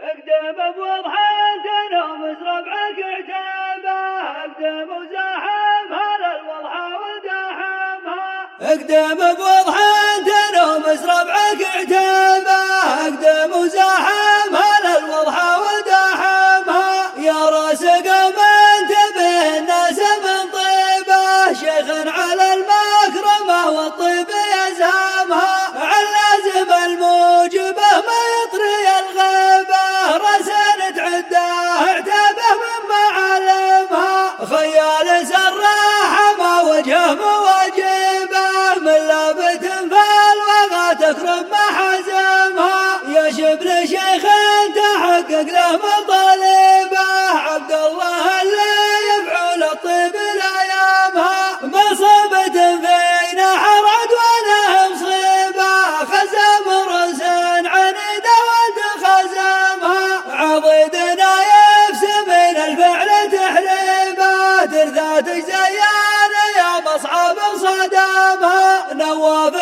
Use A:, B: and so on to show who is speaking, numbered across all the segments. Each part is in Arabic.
A: اقدم بوضحة نومس ربعك عتابه، اقدم وزاحم هلا الوضحى وداحمها. اقدم بوضحة نومس ربعك عتابه، اقدم وزاحم هلا الوضحى وداحمها. يا راس قوم انتبه الناس من طيبه، شيخ على المكرمه والطيب يزهمها. علازم الموجبه ما يطري الغيبه، رسل تعده اعتابه من معلمها. خيال سراح ما وجهه مواجبه، من لابت فالوغى تكرم محازمها. يا شبل شيخ تحقق له مطالبه، عبد الله اللي يفعل الطيب لايامها. مصيبة فينا حرد ولا مصيبه، خزم رأس عنيده وانت خزمها. عضيدنا يفسم من الفعل تحريبه، ترثاتك زيانه يا مصعب صدامها. نواف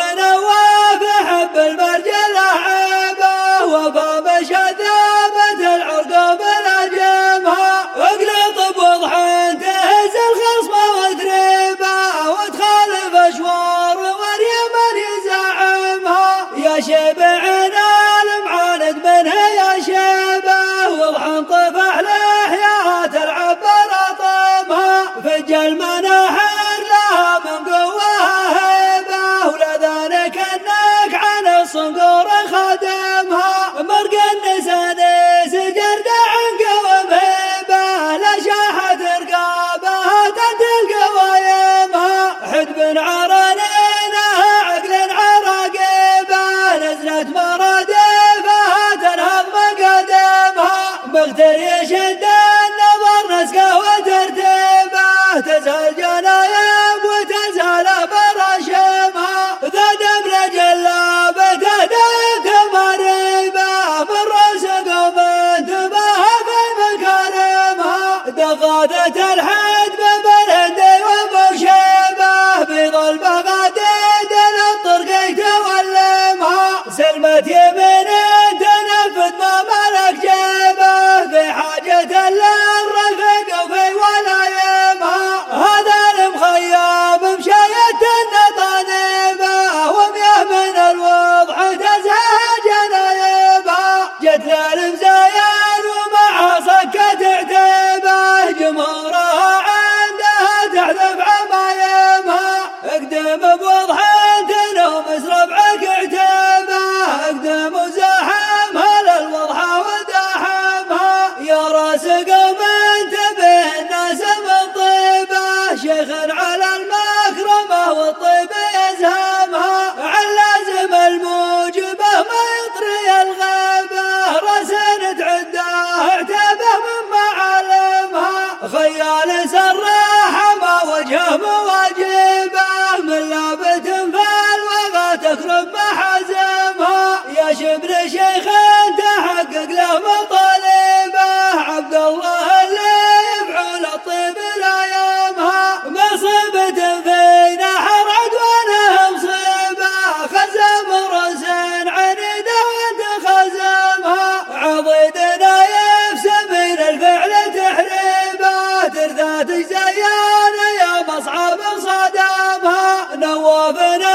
A: حب المرجل عيبه، وفا شذابة العرق بلا جمها. اقلط بوضحا تهز الخصم وتريبه، وتخالف اشوار واليمن يزعمها. يا شبعنا المعاند منه يا شيبه، وضحا طفح لحياها تلعب برطمها. فج المناحر لها من قوها هيبه، ولذلك انك عن الصنقور خدمها. مرق النسانيس جرد عن قوم هيبه، لا شاحت رقابها تنتل قوايمها. حدب عرانينها عقل عراقبه، نزلت مرادفها تنهض مقدمها. مغتر يشد النظر نسقه وترتيبه، تزهل جنايب وتزهل برشمها. ذا دبر جلابه دايك مريبه، من رأس قوم انتبه في مكارمها. دغادة الحد بالهندي وابو شيبه، بيض البغاديد للطرق تولمها. سلمت يمين تنفذ ما ملك جيبه، في حاجة للرفيق وفي ولايمها. هذا المخيم مشاية النطانيبه، ومياه من الوضح تزهى جنايبها. جت للمزايان ومعها صكت عتيبه، جمهورها عندها تحذف عمايمها. اقدم بوضحا تنومس ربعك عتيبه، اقدم وزاحم هلا الوضحى وداحمها. يا راس قوم انتبه الناس من طيبه، شيخ على المكرمه والطيب يزهمها. علازم الموجبه ما يطري الغيبه، رسل تعده اعتابه من معلمها. خيال سراح ما وجهه مواجبه، من لابت فالوغى تكرم محازمها. يا شبل شيخ تحقق له مطالبه، عبد الله اللي يفعل الطيب لايامها. مصيبة فينا حرد ولا مصيبه، خزم رأس عنيده وانت خزمها. عضيدنا يفسم من الفعل تحريبه، ترثاتك زيانه يا مصعب صدامها. نواف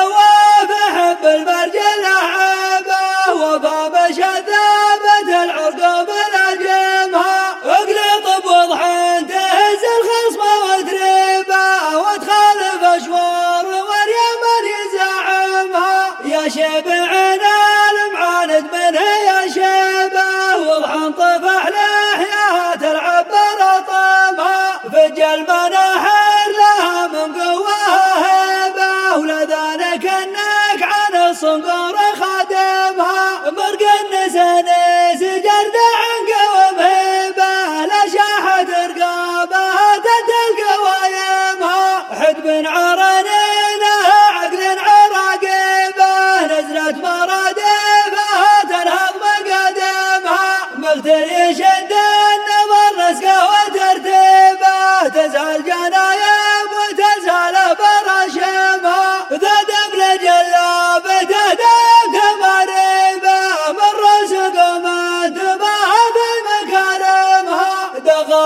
A: حب المرجل عيبه، وفا شذابة العرق بلا جمها. اقلط بوضحا تهز الخصم وتريبه، وتخالف اشوار واليمن يزعمها. يا شبعنا المعاند منه يا شيبه، وضحا طفح لحياها تلعب برطمها. فج المناحر لها من قوها هيبه، ولذلك انك عن الصنقور خدمها. مرق النسانيس جرد عن قوم هيبه، لا شاحت رقابها تنتل قوايمها. حدب عرانينها عقل عراقبه، نزلت مرادفها تنهض مقدمها. مغتر يشد النظر نسقه وترتيبه، تزهل جنايب وتزهل برشمها. ذا دبر جلابه دايك مريبه، من رأس قوم انتبه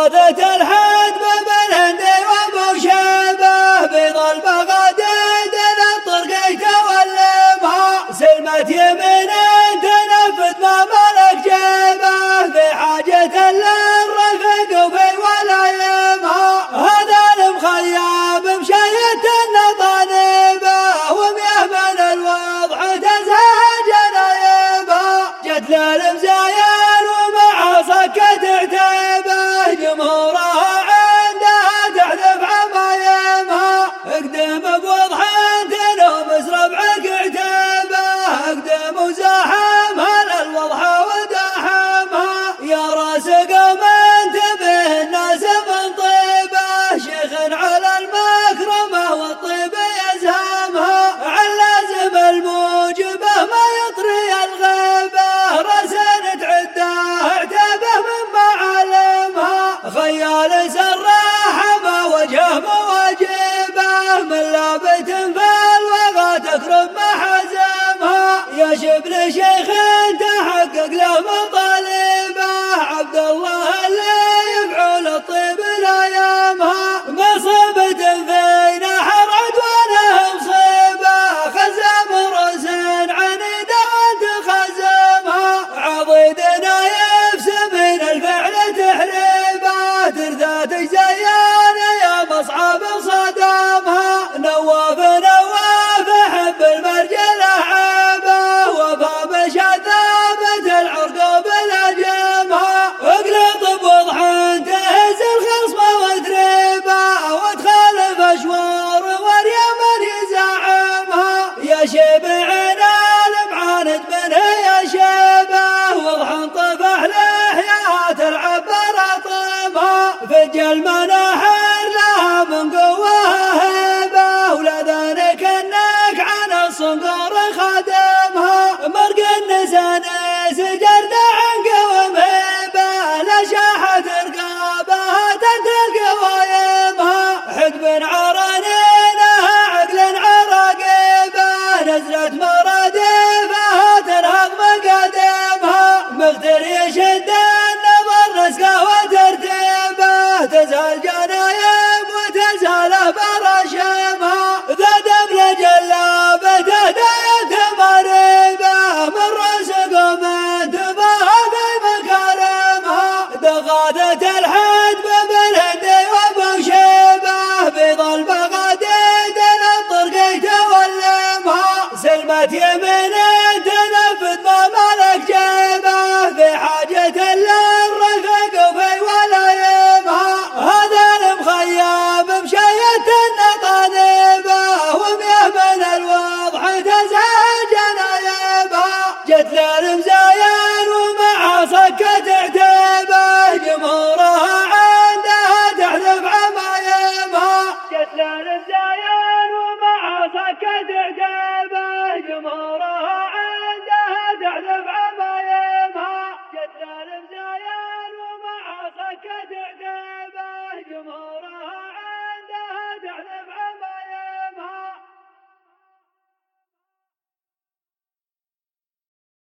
A: دخاذة الحد بين هندي وابو شيبه بيض البغاديد للطرق تولمها سلمة يمين تنفذ ما ملك جيبه في حاجة للرفق وفي ولايمها هذا المخيب مشيت النطانبه وميه من الوضع تزهج نايبه جت للمزايا ومع صكة عتيبه جمهورها عندها تحذف عمايمها اقدم بوضح تنومس ربعك عتيبه اقدم وزاحمها للوضحى وداحمها يا راس قوم انتبه الناس من طيبه شيخ على المكرمه والطيب يزهمها علازم الموجبه ما يطري الغيبه راسن تعده اعتبه من معالمها خيال سراح ما وجه مواجبه من لابت في الوغى تكرم محازمها يا شبل شيخ تحقق له مطالبه عبد الله اللي يفعل الطيب لايامها مصيبة فينا حرعت وانا مصيبه خزم راس عنيده وانت خزمها عضيدنا يفسم من الفعل تحريبه ترثات زيان يا مصعب صدامها نواف حب المرجله عابه وفا بشذابه العرق بلاجمها اقلط بوضحا تهز الخصم وتريبه وتخالف اشوار واليمن يزعمها يا شبعنا المعاند منه يا شيبه وضحا طفح لحيات العبر اطمها فج المناحر لها من قوها هيبه ولا ذلك انك عن الصنقور خادمها مرق النسان سجرد عن قوم هيبه لشاحت رقابها تنتل قوايمها حقب عرانينها عقل عراقبه نزلت مرادفها ترهق مقادمها مغتر يشد النظر رزقه وترتيبه تزال جنايم وتزال برشمها ذا دبل جلابه داية مريبه من راس قوم انتبه في مكارمها دخاذة الحد بين هندي وابو شيبه بيض البغاديد للطرق تولمها سلمة يمين تنفذ ما ملك جيبه في حاجة للرفق وفي ولايمها هذا المخيب مشيت النطانبه وميه من الوضح تزهج نايبها جت للمزايا ومع صكة عتيبه جمهورها عندها تحذف عمايمها جت للمزايا ومع صكة عتيبه